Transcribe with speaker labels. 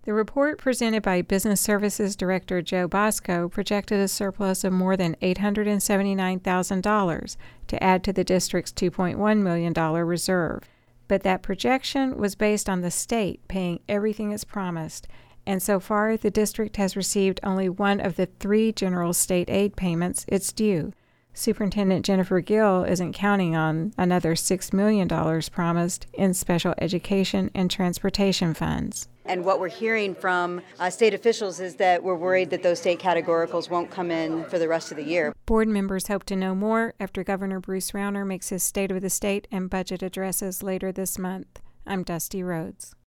Speaker 1: The report presented by Business Services Director Joe Bosco projected a surplus of more than $879,000 to add to the district's $2.1 million reserve. But that projection was based on the state paying everything it's promised, and so far the district has received only one of the 3 general state aid payments it's due. Superintendent Jennifer Gill isn't counting on another $6 million promised in special education and transportation funds.
Speaker 2: And what we're hearing from state officials is that we're worried that those state categoricals won't come in for the rest of the year.
Speaker 1: Board members hope to know more after Governor Bruce Rauner makes his State of the State and budget addresses later this month. I'm Dusty Rhodes.